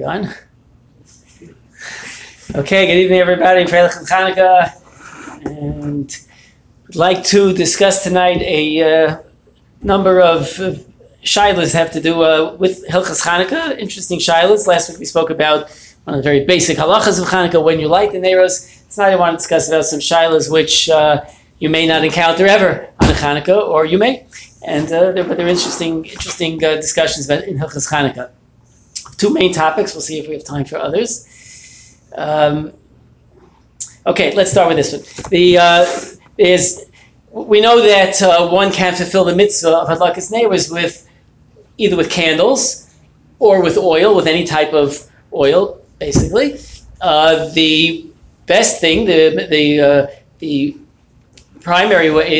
we on? Okay, good evening, everybody. Freilich and Chanukah, and I'd like to discuss tonight a number of shilas that have to do with Hilchas Chanukah. Interesting shilas. Last week we spoke about one of the very basic halachas of Chanukah, when you light the neiros. Tonight I want to discuss about some shilas which you may not encounter ever on a Chanukah, or you may, and they're interesting discussions about in Hilchas Chanukah. Two main topics. We'll see if we have time for others. Okay, let's start with this one. We know that one can fulfill the mitzvah of hadlakas neiros with either with candles or with oil, with any type of oil, basically. The best thing, the primary way,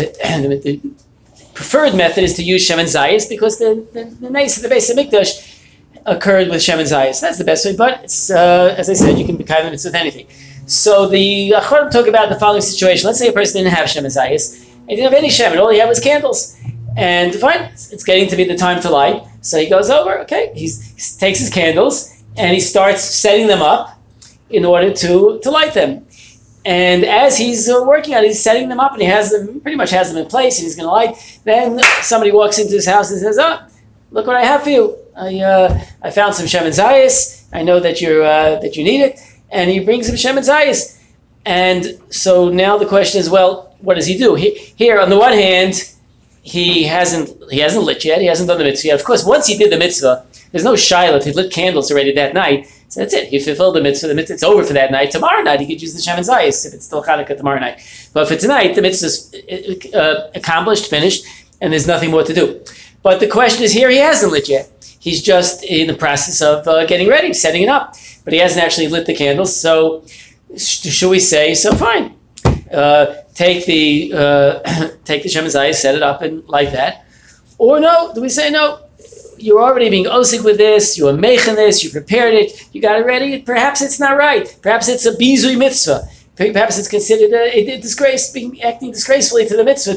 the preferred method is to use Shemen Zayis, because the Nes of the Beis Hamikdash occurred with Shemen Zayis. That's the best way, but it's, as I said, you can be kind of with anything. So the Acharonim talk about the following situation. Let's say a person didn't have Shemen Zayis, and he didn't have any Shemen, all he had was candles. And fine, it's getting to be the time to light, so he goes over, okay, he takes his candles, and he starts setting them up in order to light them. And as he's working on it, he's setting them up, and he has them, pretty much has them in place, and he's going to light. Then somebody walks into his house and says, "Oh, look what I have for you. I found some Shemen Zayis. I know that you need it." And he brings him Shemen Zayis. And so now the question is, well, what does he do? Here, on the one hand, he hasn't lit yet. He hasn't done the mitzvah yet. Of course, once he did the mitzvah, there's no shiloh. If he lit candles already that night, so that's it. He fulfilled the mitzvah. The mitzvah, it's over for that night. Tomorrow night, he could use the Shemen Zayis if it's still Chanukah tomorrow night. But for tonight, the mitzvah is accomplished, finished, and there's nothing more to do. But the question is, here he hasn't lit yet. He's just in the process of getting ready, setting it up. But he hasn't actually lit the candles. So should we say, so fine. Take the Shemen Zayis, set it up and like that. Or no, do we say no? You're already being osik with this, you were making this, you prepared it, you got it ready. Perhaps it's not right. Perhaps it's a bizui mitzvah. Perhaps it's considered a disgrace, acting disgracefully to the mitzvah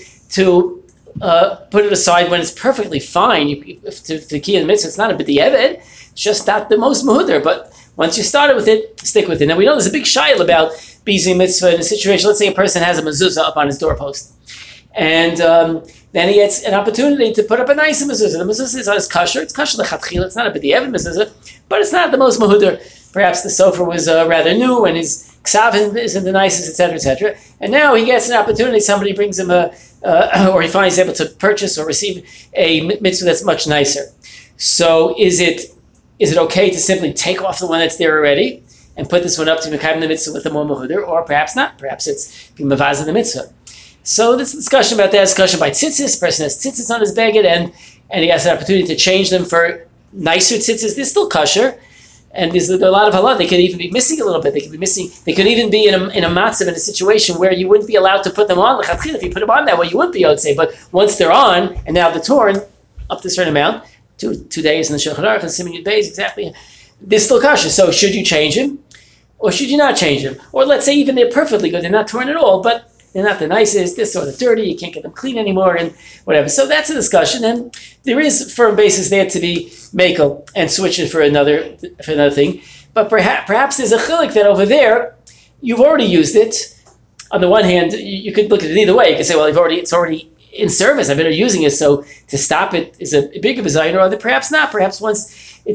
to put it aside when it's perfectly fine. To key in the mitzvah, it's not a b'di'evet, it's just not the most muhudar. But once you started with it, stick with it. Now we know there's a big shayla about bizui mitzvah in a situation. Let's say a person has a mezuzah up on his doorpost, and then he gets an opportunity to put up a nice mezuzah. The mezuzah is on his kasher. It's kasher lechatchila. It's not a b'di'evet mezuzah, but it's not the most mahudar. Perhaps the sofa was rather new, and his ksav isn't the nicest, etc., etc. And now he gets an opportunity. Somebody brings him or he finds able to purchase or receive a mitzvah that's much nicer. So is it okay to simply take off the one that's there already and put this one up to mekayim the mitzvah with the more mahudar, or perhaps not? Perhaps it's being mavaz the mitzvah. So this discussion about that, discussion by tzitzis. Person has tzitzis on his beged, and he has an opportunity to change them for nicer tzitzis. They're still kosher, and there's a lot of halal. They could even be missing a little bit. They could be missing. They could even be in a matzav, in a situation where you wouldn't be allowed to put them on. If you put them on that way, you wouldn't be able to say. But once they're on, and now they're torn up to a certain amount, two days in the Shulchan Aruch and Siman Yud Beis, exactly, they're still kosher. So should you change them, or should you not change them? Or let's say even they're perfectly good, they're not torn at all, but they're not the nicest, they're sort of dirty, you can't get them clean anymore, and whatever. So that's a discussion, and there is firm basis there to be makel and switch it for another thing. But perhaps there's a chilik that over there, you've already used it. On the one hand, you could look at it either way. You could say, well, it's already in service, I've been using it, so to stop it is a bigger design, or perhaps not. Perhaps once it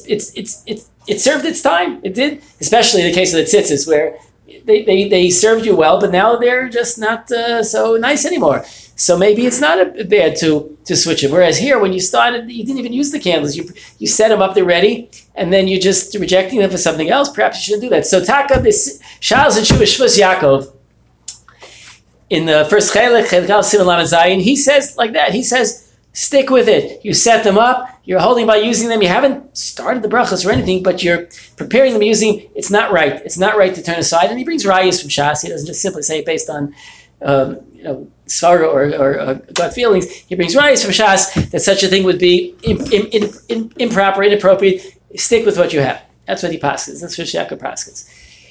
served its time. It did, especially in the case of the tzitzis, where they served you well, but now they're just not so nice anymore. So maybe it's not bad to switch them. Whereas here, when you started, you didn't even use the candles. You set them up, they're ready, and then you're just rejecting them for something else. Perhaps you shouldn't do that. So Taka, this Shals and Shvus Yaakov, in the first Chelek, Siman Lamed Zayin, he says like that. He says, stick with it. You set them up. You're holding by using them. You haven't started the brachas or anything, but you're preparing them using. It's not right. It's not right to turn aside. And he brings rayas from Shas. He doesn't just simply say it based on svara or gut feelings. He brings rayas from Shas that such a thing would be improper, inappropriate. Stick with what you have. That's what he paskins. That's what Yaakov paskins.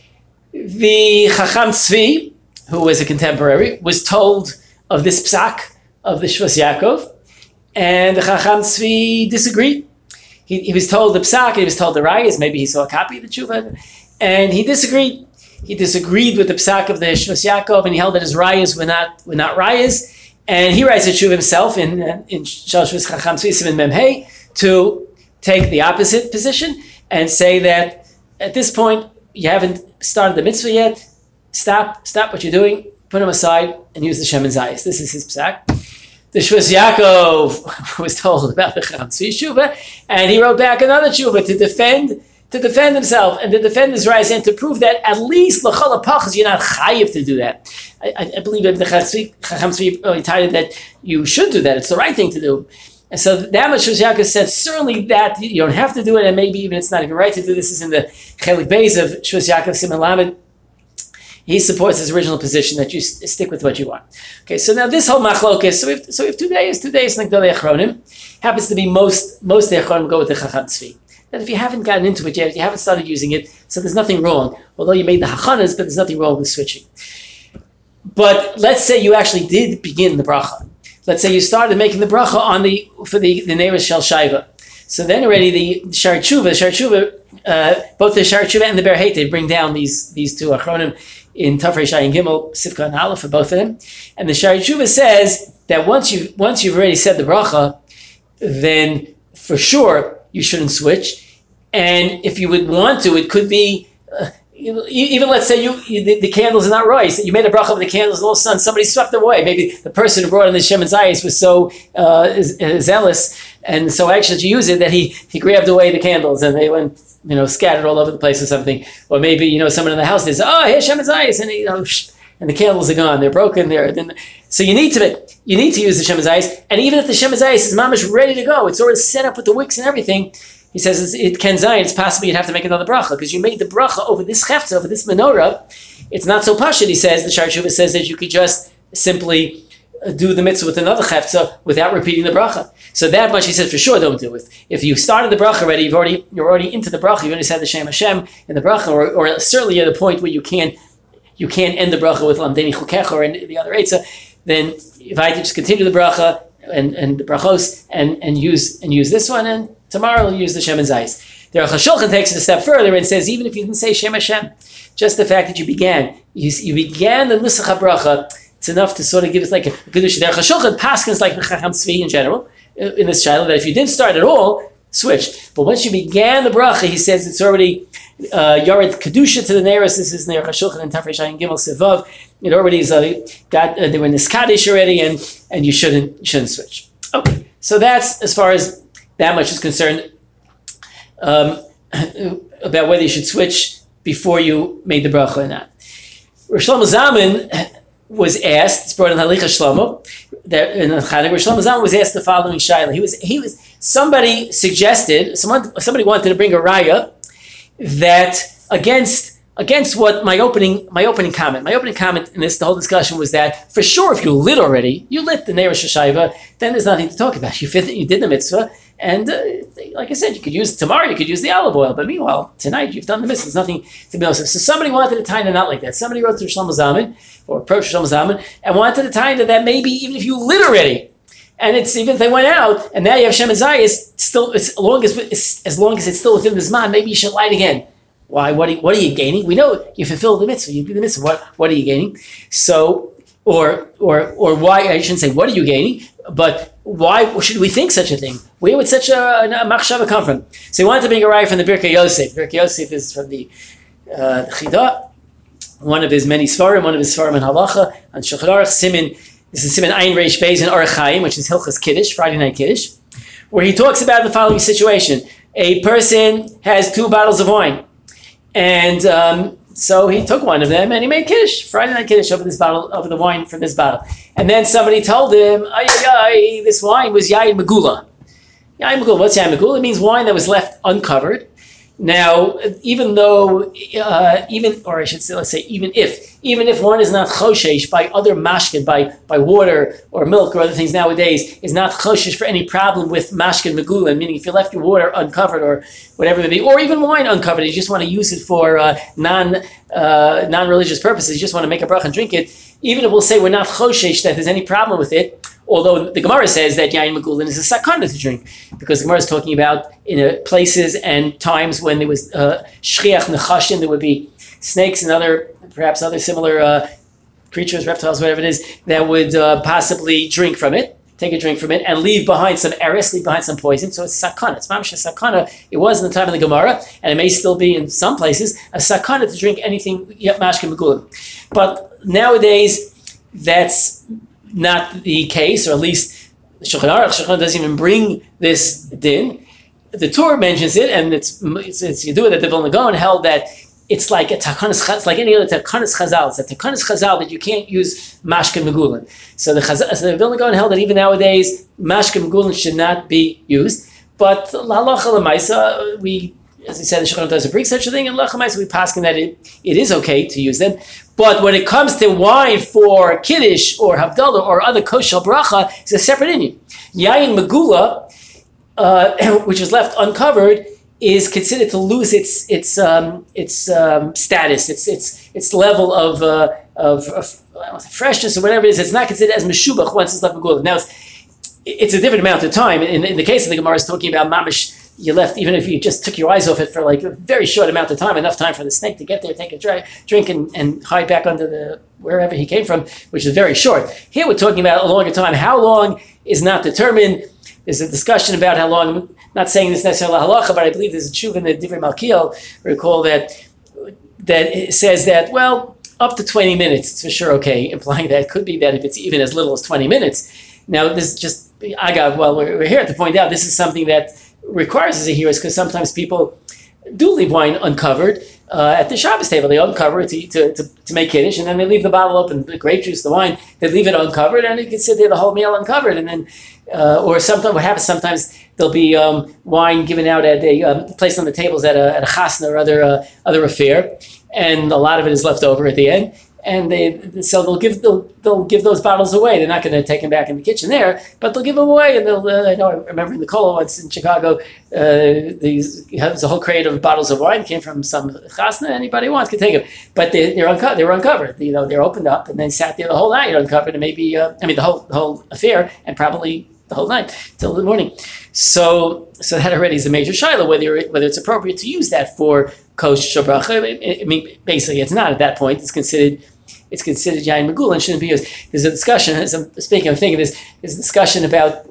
The Chacham Tzvi, who was a contemporary, was told of this psak of the Shvus Yaakov, and the Chacham Tzvi disagreed. he was told the psak, he was told the rayas, maybe he saw a copy of the tshuva, and he disagreed. He disagreed with the psak of the Shvus Yaakov, and he held that his rayas were not rayas. And he writes a tshuva himself in Shvus Chacham Tzvi Siman Mem Hey to take the opposite position and say that at this point you haven't started the mitzvah yet. Stop what you're doing, put them aside, and use the Shemen Zayis. This is his psak. The Shvus Yaakov was told about the Chacham Tzvi tshuva, and he wrote back another tshuva to defend himself and to defend his rights and to prove that at least l'chol hapachas you're not chayiv to do that. I believe that the Chacham Tzvi tied it that you should do that. It's the right thing to do. And so that much Shvus Yaakov said, certainly that you don't have to do it, and maybe even it's not even right to do this. Is in the Chelik Beis of Shvus Yaakov Siman Lamed. He supports his original position that you stick with what you want. Okay, so now this whole machlokes, so we have 2 days Nagdolei Achronim. Happens to be most Achronim go with the Chacham Tzvi. That if you haven't gotten into it yet, if you haven't started using it, so there's nothing wrong. Although you made the hachanas, but there's nothing wrong with switching. But let's say you actually did begin the bracha. Let's say you started making the bracha for the Neiros Shel Shaiva. So then already the Shar Tshuva, both the Shar Tshuva and the Ber Heitev bring down these two Achronim in Tafrei Shai and Gimel, Sifka and Aleph for both of them. And the Shar Tshuva says that once you've already said the bracha, then for sure you shouldn't switch. And if you would want to, it could be even let's say the candles are not right. So you made a bracha of the candles, and all of a sudden somebody swept them away. Maybe the person who brought in the Shemen Zayis was so zealous and so anxious to use it that he grabbed away the candles and they went scattered all over the place or something. Or maybe someone in the house says, "Oh, here's Shemen Zayis," and the candles are gone. They're broken. So you need to use the Shemen Zayis. And even if the Shemen Zayis is mamish ready to go, it's already set up with the wicks and everything. He says it can zayin. It's possible you'd have to make another bracha because you made the bracha over this chefza, over this menorah. It's not so pashut. He says the Shar Tshuva says that you could just simply do the mitzvah with another chefza without repeating the bracha. So that much he says for sure don't do it. If you started the bracha already, you're already into the bracha. You already said the Shem Hashem in the bracha, or certainly at a point where you can't end the bracha with lamdeni chukecha or the other eitzah. Then if I could just continue the bracha and the brachos and use this one, and tomorrow we'll use the Shemen Zayis. The Aruch HaShulchan takes it a step further and says even if you didn't say Shem Hashem, just the fact that you began the Nusach HaBracha, it's enough to sort of give us like a kedusha. The Aruch HaShulchan paskins like the Chacham Tzvi in general in this shiloh that if you didn't start at all, switch. But once you began the bracha, he says it's already Yared Kedusha to the Neiros. This is the Aruch HaShulchan and Tafrei Shai and Gimel Sevav. It already is they were in this Kaddish already, and you shouldn't switch. Okay, so that's as far as that much is concerned about whether you should switch before you made the bracha or not. Rosh Shlomo Zalman was asked, it's brought in Halicha Shlomo, that in Chanukah, Rosh Shlomo Zalman was asked the following shayla. Somebody wanted to bring a raya that against what my opening comment in this, the whole discussion was that for sure if you lit the Neiros Shashaiva, then there's nothing to talk about. You did the mitzvah, and like I said, you could use tomorrow, you could use the olive oil, but meanwhile, tonight you've done the mitzvah, there's nothing to be honest. So somebody wanted to tie it not like that. Somebody wrote to Shlomo Zalman, or approached Shlomo Zalman, and wanted to tie it that maybe even if you lit already, and it's even if they went out, and now you have Shemen Zayis, still as long as it's still within the Zman, maybe you should light again. Why? What are you gaining? We know you fulfill the mitzvah. You do the mitzvah. What are you gaining? So, or why? I shouldn't say what are you gaining, but why should we think such a thing? Where would such a machshava come from? So he wanted to bring a raya from the Birkei Yosef. Birkei Yosef is from the Chida, one of his many svarim, one of his svarim in halacha on Shulchan Aruch Simin. This is Simin Ayin Reish Beis in Orach Chaim, which is Hilchas Kiddush, Friday night Kiddush, where he talks about the following situation: a person has 2 bottles of wine. And so he took one of them and he made Kiddush, Friday night Kiddush over the wine from this bottle. And then somebody told him, this wine was Yayin Megula. Yayin Megula, what's Yayin Megula? It means wine that was left uncovered. Now, even if one is not choshesh by other mashkin, by water or milk or other things nowadays, is not choshesh for any problem with mashkin megula, meaning if you left your water uncovered or whatever it may be, or even wine uncovered, you just want to use it for non-religious purposes, you just want to make a bracha and drink it, even if we'll say we're not choshesh that there's any problem with it, although the Gemara says that yain magulin is a sakana to drink, because the Gemara is talking about in places and times when there was shchiach nechashim, there would be snakes and perhaps other similar creatures, reptiles, whatever it is, that would possibly take a drink from it, and leave behind some eris, leave behind some poison. So it's sakana. It's mamash sakana. It was in the time of the Gemara, and it may still be in some places, a sakana to drink anything mashke megulim. But nowadays, that's not the case, or at least the Shulchan Aruch doesn't even bring this din. The Torah mentions it, and it's Yedua that the Vilna Gaon held that it's like a takanas, it's like any other takanas chazal. It's a takanas chazal that you can't use mashke megulin. So the Vilna Gaon held that even nowadays mashke megulin should not be used. But halacha l'maisa, we, as I said, the Shulchan doesn't bring such a thing, and halacha l'maisa we paskin that it is okay to use them. But when it comes to wine for kiddush or havdalah or other kosher bracha, it's a separate inyan. Yayin megula, which is left uncovered, is considered to lose its status, its level of freshness or whatever it is. It's not considered as meshubach once it's left megula. Now it's a different amount of time. In the case of the Gemara, is talking about mamish. You left, even if you just took your eyes off it for like a very short amount of time, enough time for the snake to get there, take a drink, and hide back under wherever he came from, which is very short. Here we're talking about a longer time. How long is not determined. There's a discussion about how long. I'm not saying this necessarily halacha, but I believe there's a tshuva in the Divrei Malkiel. Recall that it says that, well, up to 20 minutes, it's for sure okay, implying that it could be that if it's even as little as 20 minutes. Now, this is just, we're here to point out, this is something that requires as a hearers, because sometimes people do leave wine uncovered at the Shabbos table. They uncover it to make kiddush, and then they leave the bottle open, the grape juice, the wine, they leave it uncovered, and you can sit there the whole meal uncovered. And then, or sometimes what happens, sometimes there'll be wine given out at placed on the tables at a chasna or other affair, and a lot of it is left over at the end. And they'll give those bottles away. They're not going to take them back in the kitchen there, but they'll give them away. And I remember in the Kola once in Chicago, there's a whole crate of bottles of wine came from some chasna. Anybody wants can take them, but they were uncovered. They're opened up and then sat there the whole night uncovered, and maybe the whole affair, and probably the whole night till the morning. So that already is a major shiloh whether it's appropriate to use that for kosher bracha. I mean, basically, it's not at that point. It's considered yain megula and shouldn't be used. There's a discussion. As I'm speaking, I'm thinking there's a discussion about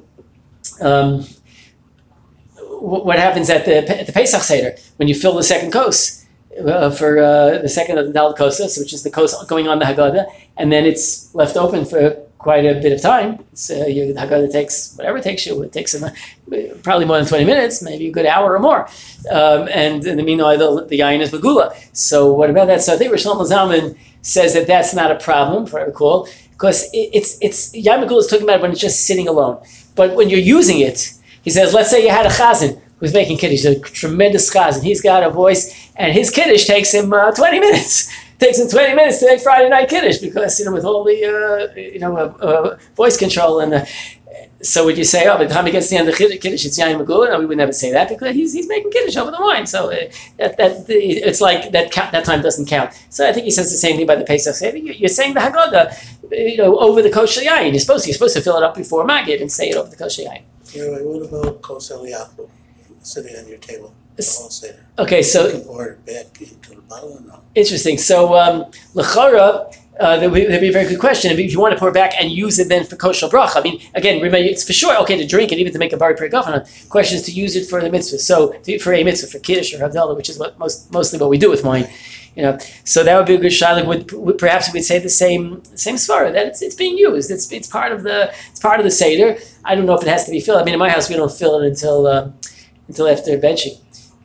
what happens at the Pesach Seder when you fill the second kos for the second of the Daled Kosas, which is the kos going on the Haggadah, and then it's left open for quite a bit of time. The Haggadah takes whatever it takes you. It takes probably more than 20 minutes, maybe a good hour or more. And in the meanwhile, the yain is megula. So what about that? So I think Rosh Shlomo Zalman says that that's not a problem, if I recall, because it's yain megula is talking about when it's just sitting alone. But when you're using it, he says, let's say you had a chazan who's making kiddush, a tremendous chazan. He's got a voice, and his kiddush takes him 20 minutes. Takes him 20 minutes to make Friday night kiddush because with all the voice control and so would you say, by the time he gets to the end of the kiddush it's yain megula? No, we would never say that because he's making kiddush over the wine. So it's like that time doesn't count. So I think he says the same thing by the Pesach Seder. You're saying the Haggadah, over the kosher yain. You're supposed to fill it up before Magid and say it over the kosher yain. What about kos eliyahu sitting on your table? Okay, so you can pour it back into the bottle or no? Interesting. So l'chara, that'd be a very good question. If you want to pour it back and use it then for kosher bracha, I mean, again, remember, it's for sure okay to drink it, even to make a bari pregafana. Question is to use it for the mitzvah. So for a mitzvah, for kiddush or havdalah, which is mostly what we do with wine. So that would be a good shayla. Perhaps we would say the same svara that it's being used. It's part of the seder. I don't know if it has to be filled. I mean, in my house we don't fill it until after benching.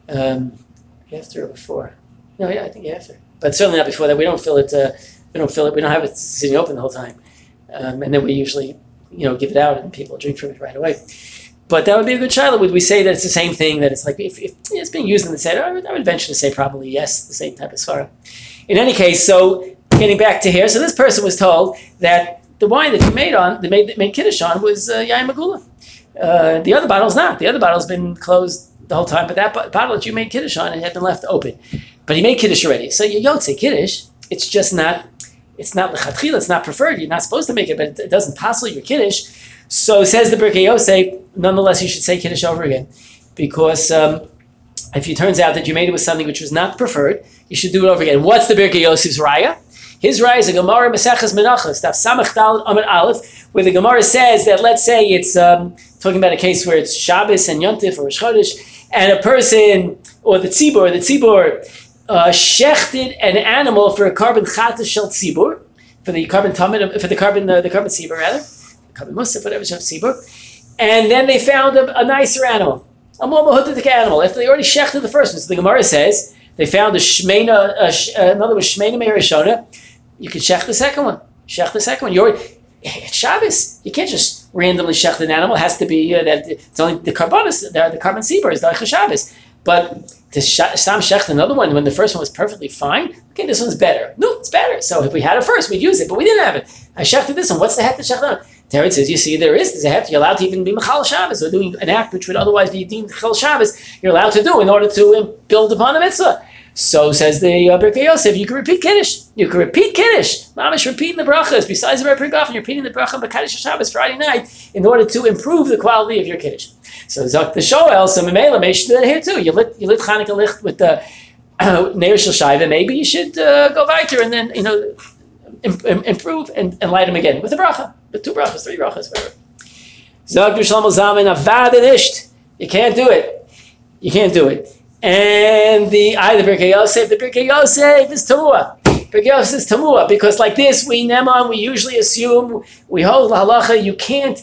After or before? No, yeah, I think after. But certainly not before that. We don't fill it. We don't have it sitting open the whole time. And then we usually, give it out and people drink from it right away. But that would be a good shiloh. Would we say that it's the same thing? That it's like if it's being used in the seder? I would venture to say probably yes, the same type of svara. In any case, so getting back to here, so this person was told that the wine that he made kiddush on was yain megula. The other bottle's not. The other bottle's been closed the whole time, but that bottle that you made kiddush on, it had been left open. But he made kiddush already. So you don't say kiddush. It's just not it's not lechatchila, it's not preferred. You're not supposed to make it, but it doesn't passel your kiddush. So says the Birkei Yosef, nonetheless, you should say kiddush over again, because if it turns out that you made it with something which was not preferred, you should do it over again. What's the Birkei Yosef's raya? His raya is a Gemara Maseches Menachos, Daf Samach Dal Amud Aleph, where the Gemara says that, let's say it's talking about a case where it's Shabbos and Yontif or Rosh Chodesh, and a person or the tzibur shechted an animal for a carbon chatas shel tzibur, for the carbon tamid, for the carbon tzibur rather, carbon musaf, whatever shel tzibur, and then they found a nicer animal, a more mahutic animal. After they already shechted the first one, so the Gemara says they found a shmeina, in other words, shmeina meirishona. You can shech the second one. Shech the second one. It's Shabbos. You can't just randomly shech an animal. It has to be that it's only the carbonus, the carbon tzibur is the Shabbos. But to Sam Shecht another one when the first one was perfectly fine, okay, this one's better. No, it's better. So if we had it first, we'd use it, but we didn't have it. I shechted this one. What's the heck to shecht on? Teretz says, you see, there's a heck. You're allowed to even be Mechal Shabbos, or doing an act which would otherwise be deemed Mechal Shabbos. You're allowed to do in order to build upon a mitzvah. So says the Birkei Yosef, you can repeat Kiddush. You can repeat Kiddush. Mamish repeating the brachas. Besides the Rebbe Goff, you're repeating the bracha B'Kaddish Shabbos Friday night in order to improve the quality of your Kiddush. So Zok the Shoel, so Memela, maybe you should do that here too. You lit Chanukah licht with the Neir Shel Shaiva. Maybe you should go weiter and then improve and light them again with the bracha, with 2 brachas, 3 brachas, whatever. Zok the Shlomo Zalman Avad Nisht. You can't do it. You can't do it. And the Birkei Yosef is Tamua. Birkei Yosef is Tamua because like this we usually assume, we hold the halacha, you can't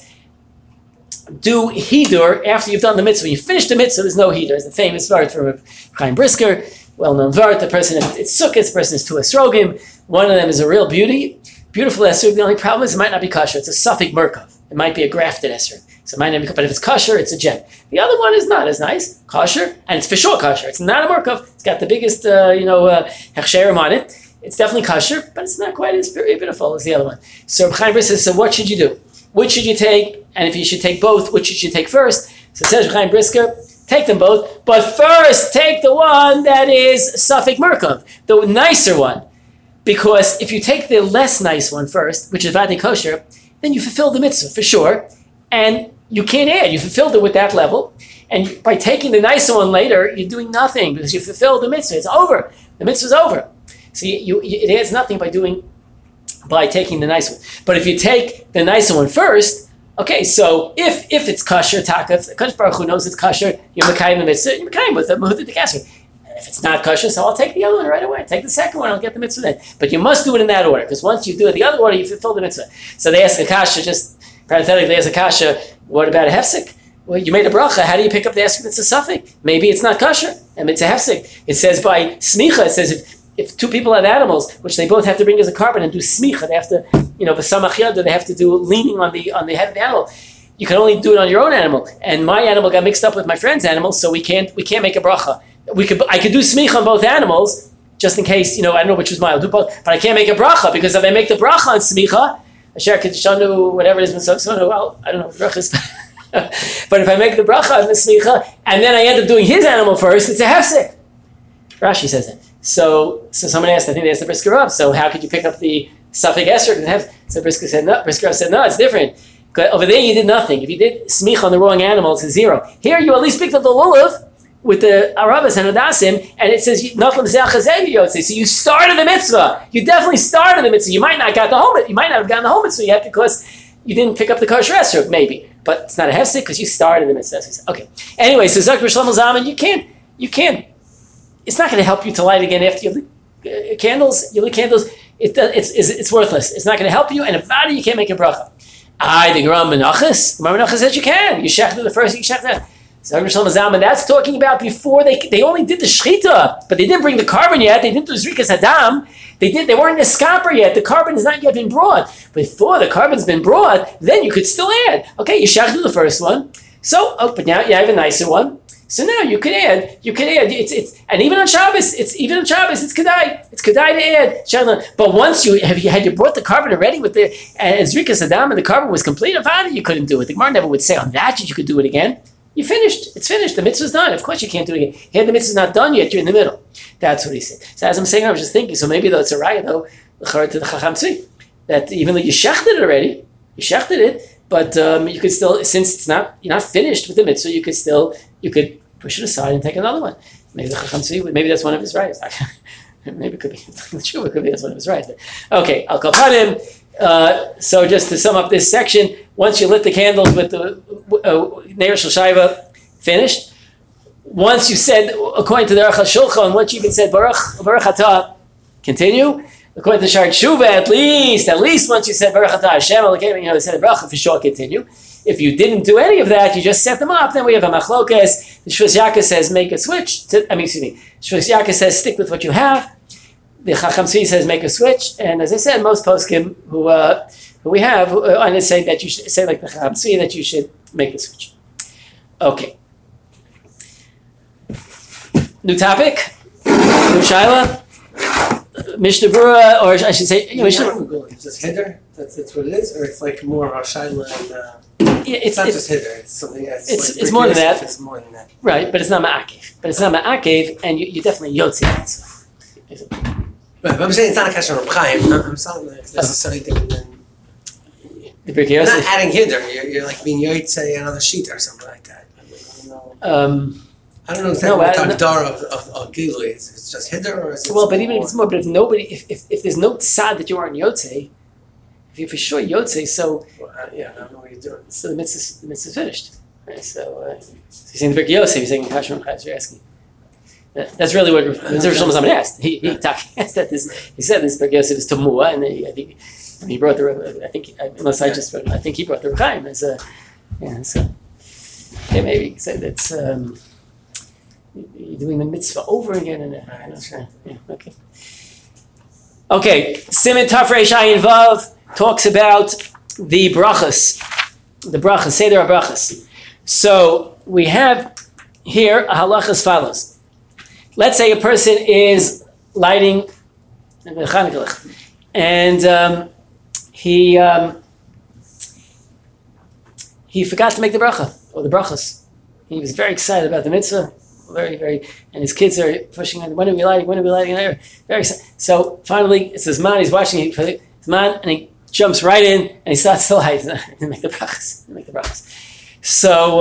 do hidur after you've done the mitzvah. When you finish the mitzvah, there's no hidur. It's the famous vart from Chaim Brisker, well-known vart. The person, it's sukkah, the person is to esrogim. One of them is a real beauty, beautiful esrog. The only problem is it might not be kosher. It's a suffix merkav. It might be a grafted esrog. So it might not be, but if it's kosher, it's a gem. The other one is not as nice, kosher, and it's for sure kosher. It's not a merkav. It's got the biggest, hechsherim on it. It's definitely kosher, but it's not quite as beautiful as the other one. So Chaim Brisker says, so what should you do? Which should you take? And if you should take both, which should you take first? So it says Chaim Brisker, take them both, but first take the one that is suffix merkav, the nicer one. Because if you take the less nice one first, which is vadi kosher, then you fulfill the mitzvah for sure, and you can't add. You fulfilled it with that level, and by taking the nicer one later, you're doing nothing because you fulfilled the mitzvah. It's over. The mitzvah's over. So it adds nothing by taking the nice one. But if you take the nicer one first, okay, so if it's kosher, taka, if the Kadosh Baruch Hu knows it's kosher, you're mekayim the mitzvah, you're mekayim with the mahudit kasser. If it's not kosher, so I'll take the other one right away. Take the second one, I'll get the mitzvah then. But you must do it in that order, because once you do it the other order, you fulfill the mitzvah. So they ask the kasha, just parenthetically, they ask the kasha, what about a hefsek? Well, you made a bracha. How do you pick up the esrog that's a suffix? Maybe it's not kosher, and it's a hefsek. It says by smicha, it says if 2 people have animals, which they both have to bring as a carbon and do smicha, they have to, v'samach yad, they have to do leaning on the head of the animal. You can only do it on your own animal. And my animal got mixed up with my friend's animal, so we can't make a bracha. I could do smicha on both animals, just in case, I don't know which was mine, I'll do both, but I can't make a bracha, because if I make the bracha on smicha, Asher Kedishanu, whatever it is, well, I don't know what the bracha is. But if I make the bracha on the smicha, and then I end up doing his animal first, it's a hefsek. Rashi says it. So someone asked, I think they asked the Brisker Rav, so how could you pick up the suffix esrog and have? So Brisker Rav said, no, it's different. Over there you did nothing. If you did smich on the wrong animal, it's a 0. Here you at least picked up the lulav with the arabas and adasim, and it says so you started the mitzvah. You definitely started the mitzvah. You might not got the whole. You might not have gotten the whole mitzvah yet because you didn't pick up the kosher esrog, maybe. But it's not a hefsek because you started the mitzvah. Okay. Anyway, so Zakir Shlomo Zalman, you can't. It's not going to help you to light again after you lit candles. You lit candles. It's worthless. It's not going to help you, and if you can't make a bracha. The Gemara Menachos. Gemara Menachos says you can. You shechted the first. You shechted. So that's talking about before they only did the shechita, but they didn't bring the carbon yet. They didn't do zrikas adam. They weren't in the scamper yet. The carbon has not yet been brought. Before the carbon's been brought, then you could still add. Okay, you shechted the first one. So, but now you have a nicer one. So now you can add. It's and even on Shabbos, it's kedai. It's kedai to add. But once you brought the carbon already with the zrikas adam and the carbon was complete, you couldn't do it. The Gemara never would say on that you could do it again. You finished. It's finished. The mitzvah's done. Of course you can't do it again. Here the mitzvah's not done yet. You're in the middle. That's what he said. So as I'm saying, I was just thinking, so maybe though it's a raya though, to the Chacham Tzvi. That even though you shechted it already, but you could still, since you're not finished with the mitzvah, you could push it aside and take another one. Maybe the Chacham Tzvi, maybe that's one of his rights. Maybe it could be true. It could be that's one of his rights. Okay, Al Kapanim. So just to sum up this section, once you lit the candles with the Neir Shel Shaiva, finished. Once you said, according to the Aruch HaShulchan, once you even said Baruch Atah, continue. According to Shar Tshuva, at least once you said Baruch Atah Hashem Elokeinu, said Baruch, for sure continue. If you didn't do any of that, you just set them up, then we have a machlokes. The Shvus Yaakov says make a switch. Shvus Yaakov says stick with what you have. The Chacham Tzvi says make a switch. And as I said, most poskim who we have, I say that you should say like the Chacham Tzvi that you should make the switch. Okay. New topic. New shaila. Mishnah Berurah, or I should say, Mishnah. Is this Hiddur? That's what it is, or it's like more of a shaila and it's not just Hiddur. It's something else. It's more than that. It's more than that. Right, but it's not ma'akev, and you definitely yotzi. Right, but I'm saying it's not a kasher of Chaim. I'm saying that it's necessarily different than. The Birkei You're Yosef. not adding Hiddur. You're like being Yotzei another sheet or something like that. I don't know exactly what the Dara of Gilui is. It's just Hiddur, or is it? Well, but even if it's more, but if nobody, if there's no tzad that you are in Yotzei, if you're for sure Yotzei, so yeah, I don't know what you're doing. So the mitzvah's finished. Right? So you're saying the Birkei Yosef, you're saying Kasher and Chayes, you're asking. That's really what Rav Shlomo asked. He asked that this. He said this Birkei Yosef is Tamua, and I think he brought the. I think unless I just wrote, I think he brought the Reb Chaim as a. Yeah, so okay, maybe he said that's. You're doing the mitzvah over again, and yeah, okay. Okay, Siman Tafresh Ayin Vav talks about the brachas, Seder HaBrachas. So we have here a halacha as follows. Let's say a person is lighting and he forgot to make the bracha or the brachas. He was very excited about the mitzvah. Very, and his kids are pushing on, when are we lighting, very excited. So finally, it's his man, he's watching his man, and he jumps right in, and he starts to light, and make the brachas. So,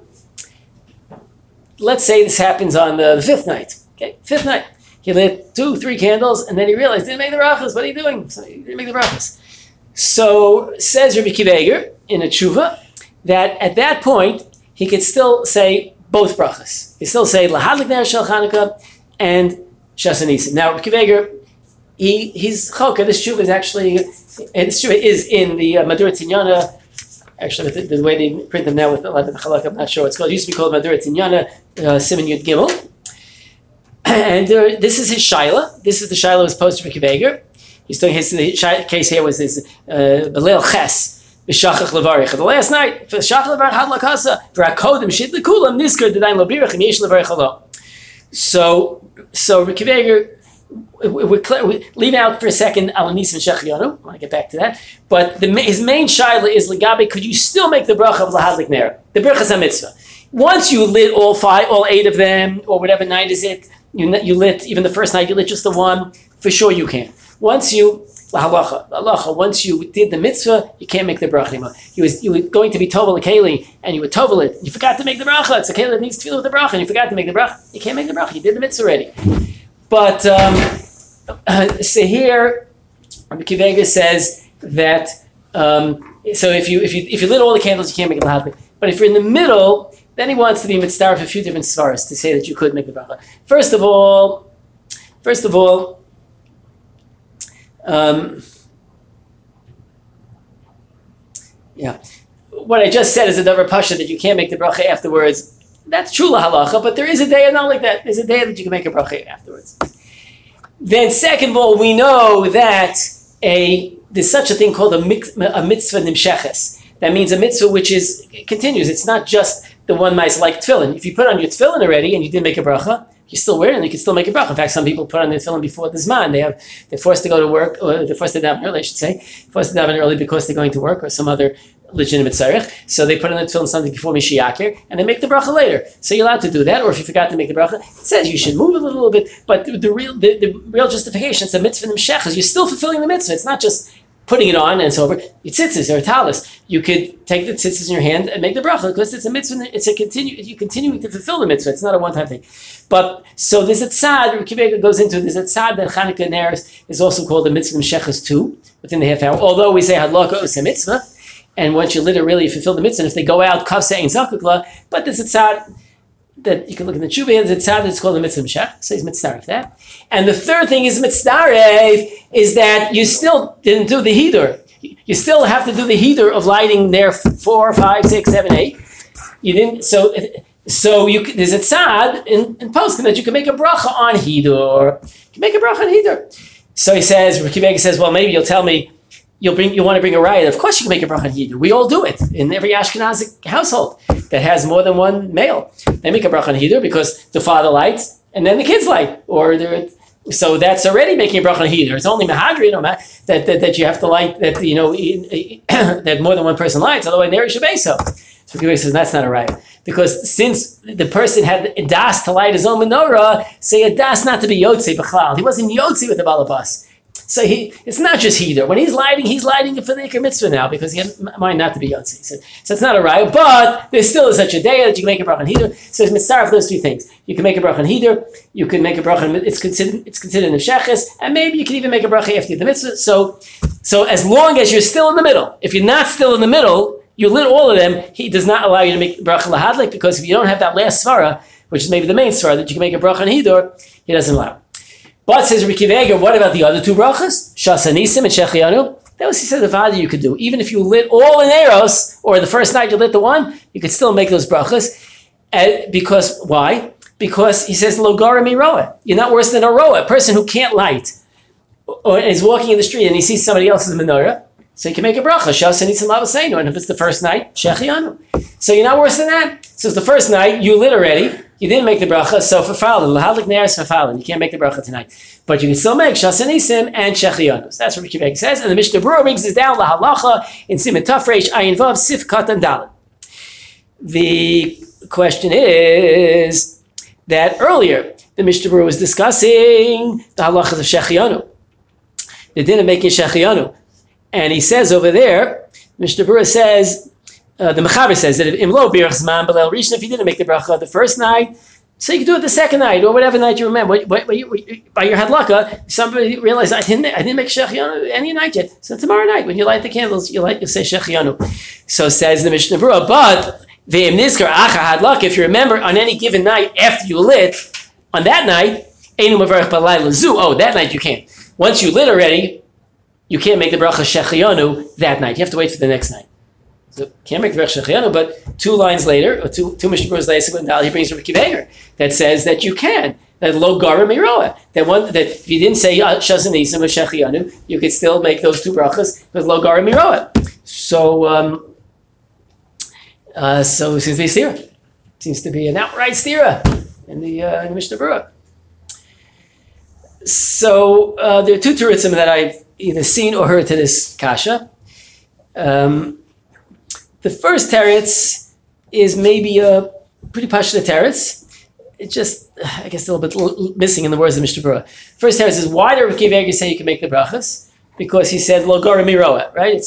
let's say this happens on the fifth night, fifth night. He lit 2-3 candles, and then he realized, he didn't make the brachas, what are you doing? So he didn't make the brachas. So, says Rabbi Akiva Eiger, in a tshuva, that at that point, he could still say, both brachas. You still say Lahadlik Ner Shel Chanukah and Shas Nisim. Now, Rabbi Akiva Eiger, he's Chalka. This tshuva is actually, this tshuva is in the Madura Tinyana. Actually, the way they print them now with a lot of the Chalak, I'm not sure what it's called. It used to be called Madura Tinyana, Siman Yud Gimel. And this is his shaila. This is the shaila was posted to Rabbi Akiva Eiger. He's doing his case here was his Belil Ches. B'shachach levarich. The last night, for shachach levarich had lakasa for hakodim shit lekulam nisker dedain lo birach and yesh levarich alo. So Rabbi Akiva Eiger, we leave out for a second al nisim shechianu. I want to get back to that, but his main shaila is legabe. Could you still make the bracha of lahadlik ner? The bracha is a mitzvah. Once you lit all 8 of them, or whatever night is it, you lit even the first night. You lit just the one. For sure, you can. Once you once you did the mitzvah, you can't make the bracha anymore. You were going to be tovel a keli, and you would tovel it. You forgot to make the bracha. It's a keli that needs to fill with the bracha, and you forgot to make the bracha. You can't make the bracha. You did the mitzvah already. But so here, Rabbi Akiva Eiger says that so if you lit all the candles, you can't make the lahadlik. But if you're in the middle, then he wants to be mitzvah of a few different svaras to say that you could make the bracha. First of all. What I just said is a davar pasha that you can't make the bracha afterwards. That's true lahalacha, but there is a day not like that. There's a day that you can make a bracha afterwards. Then, second of all, we know that there's such a thing called a mitzvah nimsheches. That means a mitzvah which continues. It's not just the one mice like tefillin. If you put on your tefillin already and you didn't make a bracha, you still wear it and you can still make a bracha. In fact, some people put on their tefillin before the zman. They're forced to go to work, or they're forced to daven early, I should say. Forced to daven early because they're going to work or some other legitimate tzarich. So they put on the tefillin something before Mishiyakir, and they make the bracha later. So you're allowed to do that, or if you forgot to make the bracha, it says you should move it a little bit. But the real justification, it's a mitzvah Nimshech, is you're still fulfilling the mitzvah. It's not just putting it on and it's over. It's tzitzis or a talis. You could take the tzitzis in your hand and make the bracha because it's a mitzvah. You're continuing to fulfill the mitzvah. It's not a one-time thing. But so there's a tzad. Rabbi Akiva goes into there's a tzad that Chanukah Neres is also called the mitzvah Nimshechas too within the half hour. Although we say hadlaka is a mitzvah, and once you literally fulfill the mitzvah, and if they go out kavse ein zakukla, but there's a tzad that you can look in the tshuva, there's a tzad that's called the mitzvah Mshech, so he's mitzdaref that. And the third thing is mitzdaref, is that you still didn't do the heater. You still have to do the heater of lighting there 4, 5, 6, 7, 8. You didn't, so there's a tzad in poskim that you can make a bracha on heater. You can make a bracha on heater. So he says, Rabbi Akiva says, well, maybe you'll tell me, you want to bring a riot. Of course you can make a bracha on heater. We all do it in every Ashkenazi household that has more than one male. They make a bracha on heater because the father lights and then the kids light. So that's already making a bracha on heater. It's only mahadri, that you have to light, that that more than one person lights. Otherwise, there should be so. So Akiva says that's not a riot. Because since the person had a das to light his own menorah, say a das not to be yotzi b'chlal. He wasn't yotzi with the balabas. So it's not just heater. When he's lighting it for the Iker Mitzvah now because he had mind not to be Yotzi. So it's not a riot, but there still is such a day that you can make a bracha on heater. So it's mitzvah of those three things. You can make a bracha on heater, you can make a bracha on, it's considered Nefsheches, and maybe you can even make a bracha after the mitzvah. So as long as you're still in the middle, if you're not still in the middle, you lit all of them, he does not allow you to make bracha lahadlik because if you don't have that last svara, which is maybe the main svara, that you can make a bracha on heater, he doesn't allow. But says Rabbi Akiva, what about the other two brachas? Shas Anisim and Shechianu. That was, he said, the father you could do. Even if you lit all in Eros, or the first night you lit the one, you could still make those brachas. Because, why? Because he says, Lo gara miroa. You're not worse than a roa. A person who can't light, or is walking in the street and he sees somebody else's menorah, so you can make a bracha. Shas Anisim Lavaseinu. And if it's the first night, Shechianu. So you're not worse than that. So it's the first night, you lit already. You didn't make the bracha, so for Falin, lahadlik ne'eres for Falin. You can't make the bracha tonight. But you can still make Shas Anisim and Shechianus. That's what Rabbi Akiva says. And the Mishnah Berurah brings this down, lahalacha, in Siman Tafresh, Ayin Vav, Sif Katan Dalet. The question is that earlier, the Mishnah Berurah was discussing the halachas of Shechianu. They didn't make it Shechianu. And he says over there, Mishnah Berurah says, the Mechaber says that if Imlo Birch Zman Belel Rishon, if you didn't make the bracha the first night, so you can do it the second night or whatever night you remember. By your hadlaka, somebody realized I didn't make Shechianu any night yet. So tomorrow night when you light the candles, you'll say Shechianu. So says the Mishnah Berurah. But Ve'im Nizkar Acha Hadlaka, if you remember on any given night after you lit, on that night, Einu Mavarech Balayla Zu. Oh, that night you can't. Once you lit already, you can't make the bracha Shechianu that night. You have to wait for the next night. So can't make the bracha Shechianu, but 2 lines later, or two Mishnah Berurahs later, he brings Rabbi Akiva that says that you can. That lo gara miroa. That if you didn't say Shas Anisim or Shechianu, you could still make those 2 brachas with lo gara miroa. So it seems to be stira. It seems to be an outright stira in the Mishnah Berurah. So there are 2 terutzim that I've either seen or heard to this kasha. The first teretz is maybe a pretty pashut teretz. It's just, I guess, a little bit missing in the words of Mishnah Berurah. First teretz is, why did Rabbi Akiva say you can make the brachas? Because he said lo gara miroa, right?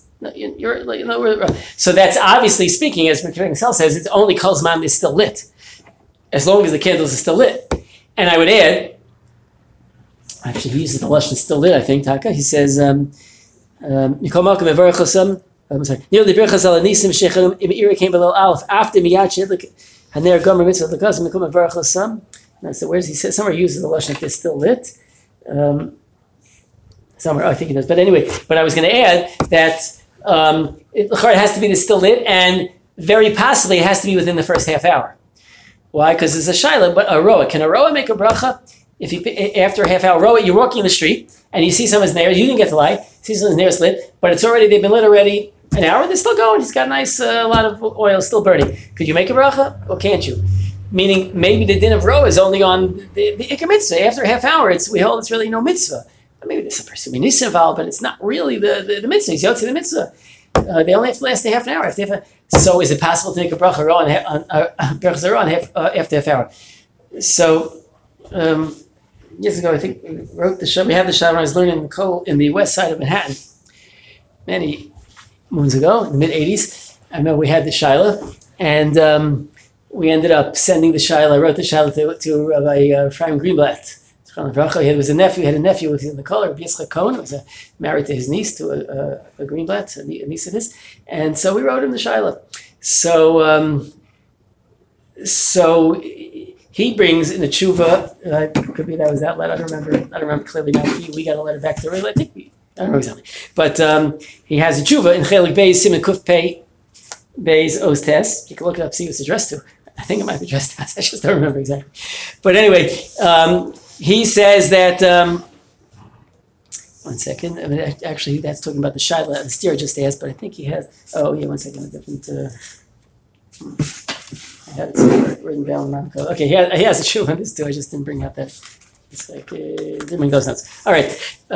So that's obviously speaking, as Rabbi Akiva himself says, it's only kol zman is still lit, as long as the candles are still lit. And I would add, actually he uses the lashon still lit, I think, Taka. He says, Mikol malka mevarachosam. I'm sorry. Nearly birchas al anisim shechem im ira came below alf after miyad shedlik haner gomer mitzvah lekasam mikol mevarachosam. That's the words he says. Somewhere he uses the lashon like they're still lit. Somewhere, I think he does. But anyway, but I was going to add that it has to be still lit, and very possibly it has to be within the first half hour. Why? Because there's a shaila. But a roa, can a roa make a bracha? If you after a half hour roa, you're walking in the street and you see someone's nails, you didn't get the light. See someone's nails lit, but they've been lit already an hour. They're still going. He's got a nice lot of oil still burning. Could you make a bracha or can't you? Meaning maybe the din of roa is only on the Iker Mitzvah. After a half hour, we hold it's really no mitzvah. Maybe there's a person involved, but it's not really the mitzvah. He's yotzi the mitzvah. they only have to last a half an hour. So is it possible to make a bracha after half hour? So years ago, I think we wrote the shah. We had the shah when I was learning in the west side of Manhattan many moons ago, in the mid '80s. I remember we had the shaila, and we ended up sending the shaila. I wrote the shaila to Rabbi Ephraim Greenblatt. He had a nephew with the color of Yitzchak Cohen, who was married to his niece, to a Greenblatt, a niece of his, and so we wrote him the shaila. So he brings in a tshuva. Could be that was that letter. I don't remember clearly now. We got a letter back to I think I don't know exactly, but he has a tshuva in Chelik Beis Siman Kuf Pei Beis Os Tes. You can look it up, see what's addressed to. I think it might be addressed to us. I just don't remember exactly. But anyway, he says that. One second. I mean, actually, that's talking about the shaila. The steer just asked, but I think he has. Oh yeah, one second. A different. I had it written down. Okay, he has a tshuva on this too. I just didn't bring out that. It's like didn't bring those notes. All right.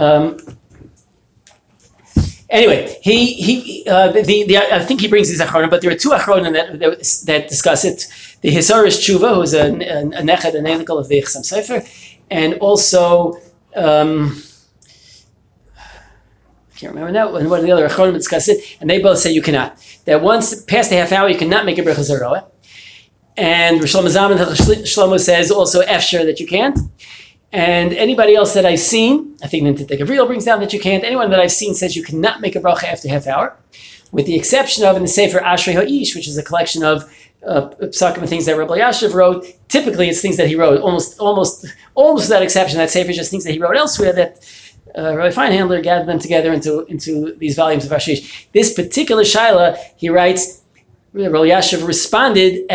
Anyway, I think he brings these achronim, but there are two achronim that discuss it. The Hisaris Tshuva, who's a neched, an anical of the Chassam Sofer, and also I can't remember now. And one of the other achronim discuss it, and they both say you cannot. That once past a half hour, you cannot make a bracha zaroah. And Rosh Hashanah Shlomo says also efshar that you can't. And anybody else that I've seen, I think that the Gabriel brings down that you can't. Anyone that I've seen says you cannot make a bracha after half hour, with the exception of in the Sefer Ashrei Ha'ish, which is a collection of psakim and things that Rabbi Yashiv wrote. Typically, it's things that he wrote. Almost without exception, that Sefer is just things that he wrote elsewhere that Rabbi Feinhandler gathered them together into these volumes of Ashish. This particular shaila, he writes, Rabbi Yashiv responded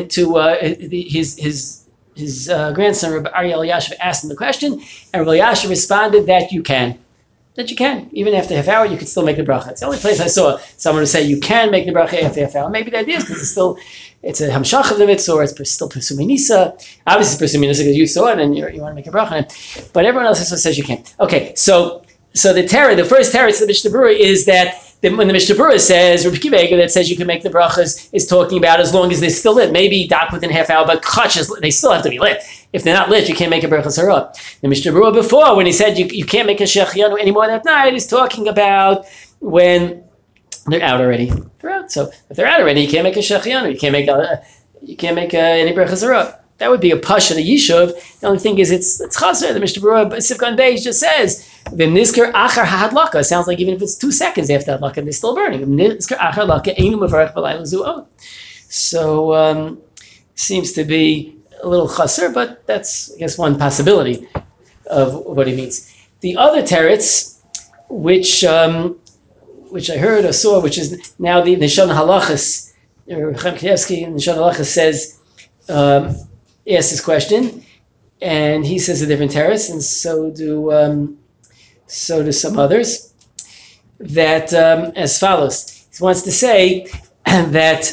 his grandson, Rabbi Ariel Yashiv, asked him the question, and Rabbi Yashiv responded that you can. Even after half hour, you can still make the bracha. It's the only place I saw someone who say you can make the bracha after half hour. Maybe the idea is because it's a hamshach of the mitzvah, or it's still Pesumei Nisa. Obviously, Pesumei Nisa because you saw it and you want to make a bracha. But everyone else says you can't. Okay, so the first teretz of the Mishnah Berurah is that when the Mishnah Berurah says, Rabbi Akiva Eiger that says you can make the brachas is talking about as long as they're still lit. Maybe dark within half hour, but chachas, they still have to be lit. If they're not lit, you can't make a bracha sarah. The Mishnah Berurah before, when he said you can't make a shechianu anymore that night, he's talking about when they're out already. They're out. So if they're out already, you can't make a shechianu. You can't make any bracha sarah. That would be a pasha, a yishuv. The only thing is it's chaser. The Mishnah Berurah Sifkan Beis just says v'nizker achar hadlaka. Sounds like even if it's 2 seconds after hadlaka, they're still burning. V'nizker achar hadlaka einu mevarach b'layla zu'ot. So seems to be a little chaser, but that's I guess one possibility of what he means. The other teretz, which I heard or saw, which is now the Nishon Halachas, Chaim Kanievsky in Nishon Halachas says. Asked this question, and he says a different teretz, and so do some others. That as follows: he wants to say that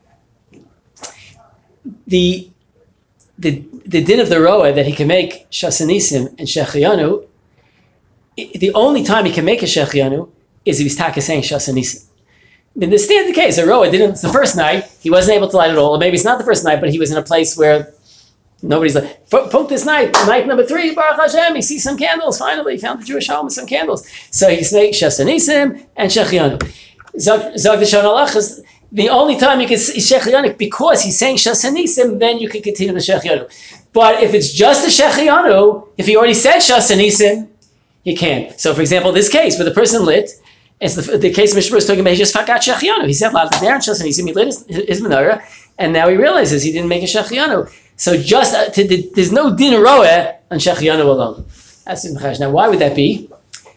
the din of the roa that he can make shasanisim and shechianu, the only time he can make a shechianu is if he's taka saying shasanisim. In the standard case, a roa didn't. It's the first night he wasn't able to light it all, or maybe it's not the first night, but he was in a place where. Nobody's like, poke this night number 3, Baruch Hashem, he sees some candles, finally, he found the Jewish home with some candles. So he's saying Shasanisim and Shechianu. Zog the Shon Halachas, the only time you can see Shechianu, because he's saying Shasanisim, then you can continue the Shechianu. But if it's just the Shechianu, if he already said Shasanisim, he can't. So for example, this case, where the person lit, it's the case Mishnah is talking about, he just fakat Shechianu. He said, there and Shasanisim, he lit his menorah, and now he realizes he didn't make a Shechianu. So there's no din roeh on shechianu alone. That's in Chash. Now, why would that be?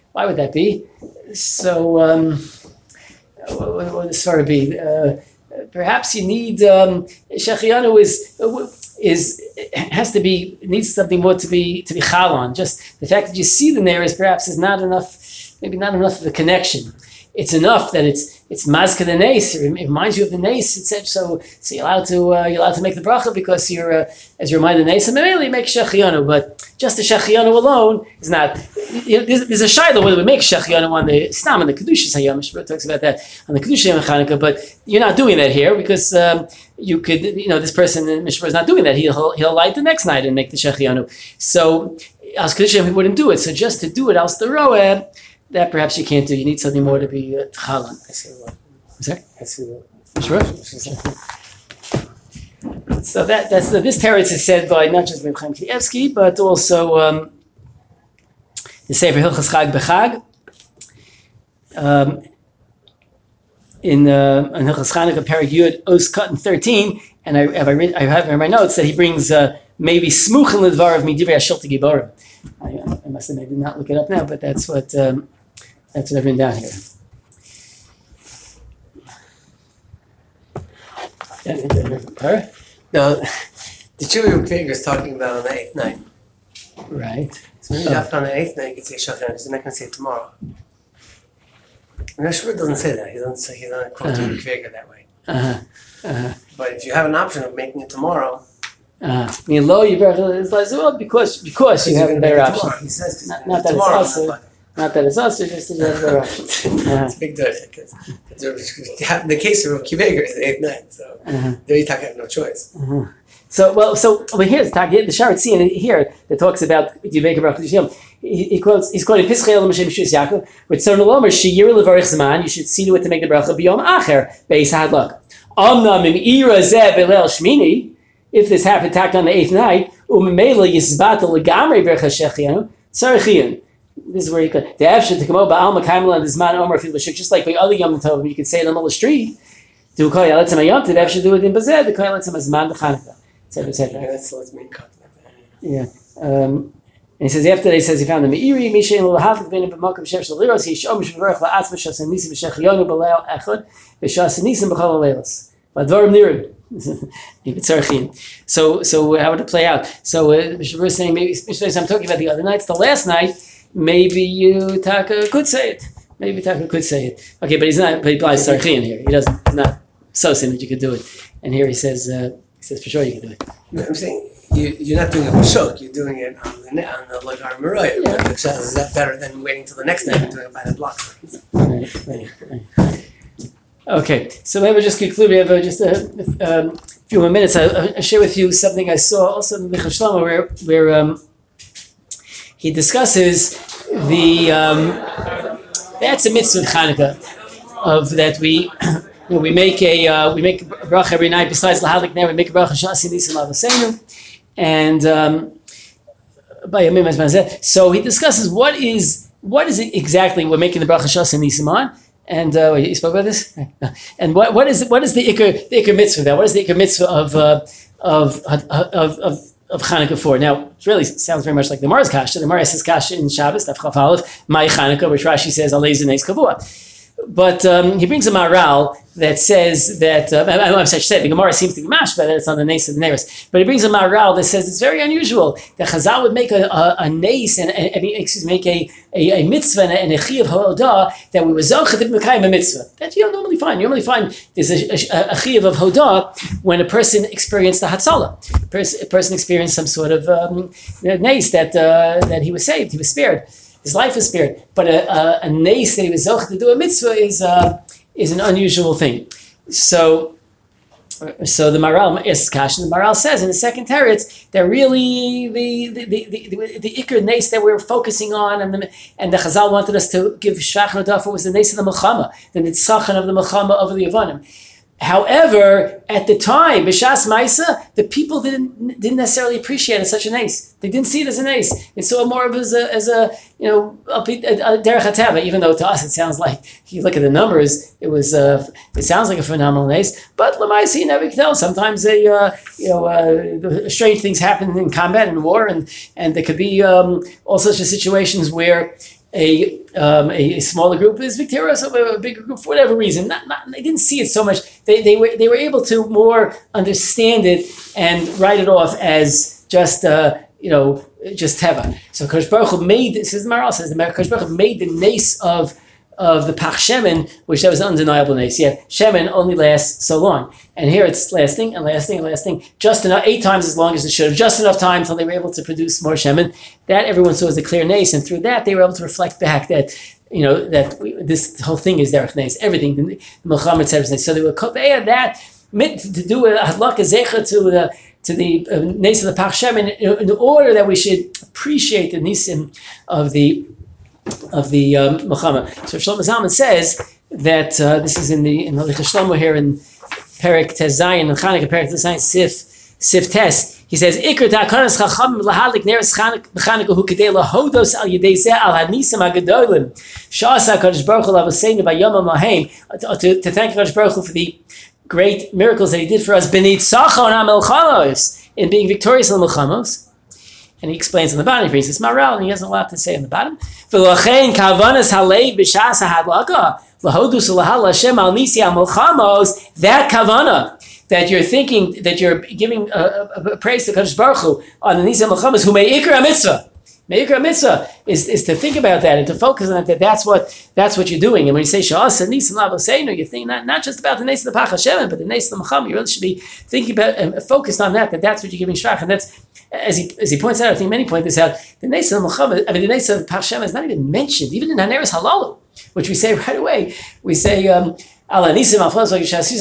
So, what would the svara be? Perhaps you need shechianu needs something more to be chal on. Just the fact that you see them there is not enough. Maybe not enough of a connection. it's enough that it's mazka the nes. It reminds you of the nes. So you're allowed to make the bracha because you're as you remind the nes. And maybe you make shechianu, but just the shechianu alone is not. There's a shayla whether we make shechianu on the stam and the kedushas hayom. Mishra talks about that on the kedushas hayom Chanukah, but you're not doing that here because you could, this person Mishra is not doing that. He'll light the next night and make the shechianu. So as kedushas he wouldn't do it. So just to do it as the roeh, that perhaps you can't do. You need something more to be tchalan. Sorry? Sure. So that's this teretz is said by not just Reb Chaim Kanievsky, but also the Sefer Hilchos Chag B'Chag. In Hilchos Chanukah Perek Yud Os Katan 13, and I have in my notes that he brings maybe smuchen l'dvarav midivrei Hashilta Giborim. I must admit I did not look it up now, but that's what I've written down here. No, the Chuvah Kveiger is talking about on the 8th night. Right. So maybe after on the 8th night you can say Shachar, because you're not going to say it tomorrow. And Rashba doesn't say that. He doesn't quote Chuvah Kveiger that way. But if you have an option of making it tomorrow, because you have a better option. He says not that tomorrow, it's also. Not that it's also just that you have a better option. It's a big difference because the case of Kveiger is the 8th night, so there you have no choice. So here's the Sharet Tzin here that talks about Yivei Baruch Hashem. He's quoting Pischei Elam Hashem Shus Yaakov, with Tzon Lomer Sheyir Levarich Zman. You should see to it to make the bracha b'yom acher beis hadlak. Amnam im ira zeh b'leil shmini. If this happened tacked on the 8th night, umemela yisbata legamrei bercha shechianu tzarechiyun. This is where you could the afshin to come over ba'alma kaimel and zman omer fil b'shuk, just like by other yom tovim you could say it on the street. Do kol yaletzim hayom to the afshin do it in bazeh the kol yaletzim zman b'chanukah. Etc. That's what's main content. Yeah. And he says after he says he found the Meiri, Mishain Lahak Bein B'Makom Shev Shaliros, he shom Shvarach La'atzma Shas Nisim B'Shechionu B'Leil Echad, B'Shas Nisim B'Chol Leilos. V'Advarim Nirim. So how would it play out? So we're saying maybe I'm talking about the other nights. The last night, maybe Taka could say it. Maybe Taka could say it. Okay, but he's not. But he applies Sarchian here. He doesn't. He's not so saying that you could do it. And here he says for sure you can do it. No, I'm saying you're not doing it b'shuk. You're doing it on the Lagar Mariah. Yeah. Is that better than waiting till the next night and doing it by the block? Right. Okay, so maybe just conclude. We have just a few more minutes. I'll share with you something I saw also in Michal Shlomo where he discusses that's a mitzvah of Chanukah of that we make a bracha every night. Besides lahadlik ner, we make a bracha shasi nisim lavasenu, and by yamim as manzeh. So he discusses what is it exactly we're making the bracha shasi nisim on. And you spoke about this. And what is the ikar mitzvah there? What is the ikar mitzvah of Chanukah for? Now it really sounds very much like the Mara's kasha. The Mara says kasha in Shabbos, Daf Chaf Aleph, my Chanukah, which Rashi says alei zeneis kavua. But he brings a maral that says that I said the Gemara seems to be mash, but it's on the nace of the neighbors. But he brings a maral that says it's very unusual that Chazal would make a nace make a mitzvah and a chi of hodah that we were zochah to mekayim a mitzvah. That you don't normally find. You normally find there's a chi of hodah when a person experienced the hatzalah. A person experienced some sort of nace that he was saved, he was spared. His life was spared, but a nace that he was zochah to do a mitzvah is an unusual thing. So the Maral is kash, and the Maral says in the second teretz that really the ikar nace that we're focusing on, and the Chazal wanted us to give shvach nodafa was the nace of the milchama, the nitzachon of the milchama over the Yevanim. However, at the time, b'shas ma'isa, the people didn't necessarily appreciate it as such a nace. They didn't see it as a nace. They saw it more of as a derech hateva. Even though to us it sounds like, if you look at the numbers, it sounds like a phenomenal nace. But l'maisa, you never can tell. Sometimes strange things happen in combat and war, and there could be all sorts of situations where a smaller group is victorious over a bigger group for whatever reason. They didn't see it so much. They were able to more understand it and write it off as just just teva. So Kodesh Baruch Hu made, says the Maral says the Kodesh Baruch Hu made the nace of of the Pach Shemen, which that was undeniable nace. Yeah, Shemen only lasts so long. And here it's lasting and lasting and lasting, just enough, 8 times as long as it should have, just enough time until they were able to produce more Shemen. That everyone saw as a clear nace, and through that they were able to reflect back that, this whole thing is derech nace, everything, the Muhammad said was nace. So they were koveya that, to do a hadlaka zecha to the nace of the Pach Shemen in order that we should appreciate the nisim of the Muhammad. So Shlomo Zalman says that this is in the Lichas Shlomo here in Perek Tes Zayin, in Chanukah Perek Tes Zayin Sif Tes. He says, "Ikar ta'akanas chacham lahadlik neres Chanukah hu kedei lahodos al yedei zeh al hanisim hagadolim sha'asa Kadosh Baruch Hu l'avoseinu b'yom ha'mahem," to thank Kadosh Baruch Hu for the great miracles that He did for us, b'nitzachon ha'melchamos, in being victorious in the milchamos. And he explains on the bottom, he brings this maral, and he has a lot to say on the bottom. V'lochein kavanas halev b'shas ha'hadlaka lahodus lahal Hashem al nisi ha'melchamos, that kavana, that you're thinking, that you're giving a praise to Kadosh Baruch Hu on the nisi ha'melchamos, who may ikra mitzvah. Meikar mitzvah is to think about that and to focus on that. That's what you're doing. And when you say Sha'asa Nisim Lavoseinu, you're thinking not just about the Nes of the Pach Hashem, but the Nes of the Muhammad. You really should be thinking about and focused on that. That's what you're giving shvach. And that's as he points out. I think many point this out. The Nes of the Muhammad. The Nes of the Pach Hashem is not even mentioned, even in Haneres Halalu, which we say right away. We say Ala Nisim Alfos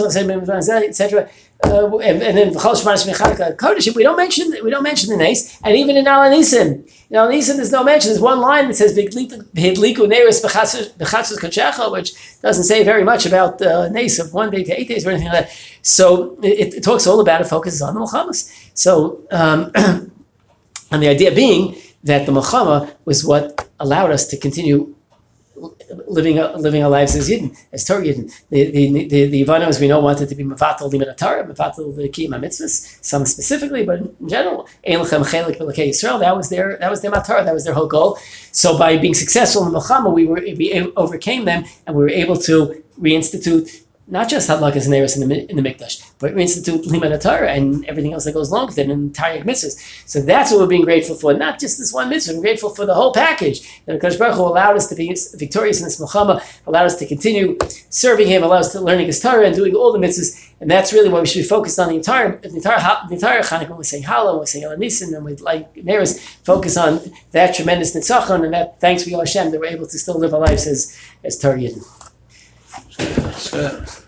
etc. And then Kodesh, we don't mention the Nes, and even in Al Nisim. Now, in Nisim, there's no mention. There's one line that says "V'hidliku neris b'chatzos kodshecha," which doesn't say very much about Nes of 1 day to 8 days or anything like that. So it talks all about it, focuses on the Milchamos. So, and the idea being that the Milchama was what allowed us to continue living our lives as Yidden, as Torah Yidden. The Yivanos, we know, wanted to be Mevatel Limud Torah, Mevatel Kiyum HaMitzvahs, some specifically, but in general, Ein Lechem Chelik B'Lekei Yisrael, that was their Matar, that was their whole goal. So by being successful in the Milchama, we overcame them, and we were able to reinstitute not just Hadlakas and Neris in the Mikdash, but reinstitute Limud Torah and everything else that goes along with it, and entire mitzvahs. So that's what we're being grateful for, not just this one mitzvah. We're grateful for the whole package. That Kadosh Baruch Hu allowed us to be victorious in this Milchama, allowed us to continue serving Him, allowed us to learning His Torah and doing all the mitzvahs. And that's really what we should be focused on the entire Chanukah. When we say Hallel, when we say El Nisim, and we like Neris, focus on that tremendous nitzachon and that thanks be Hashem that we're able to still live our lives as Torah Yidden. Sure.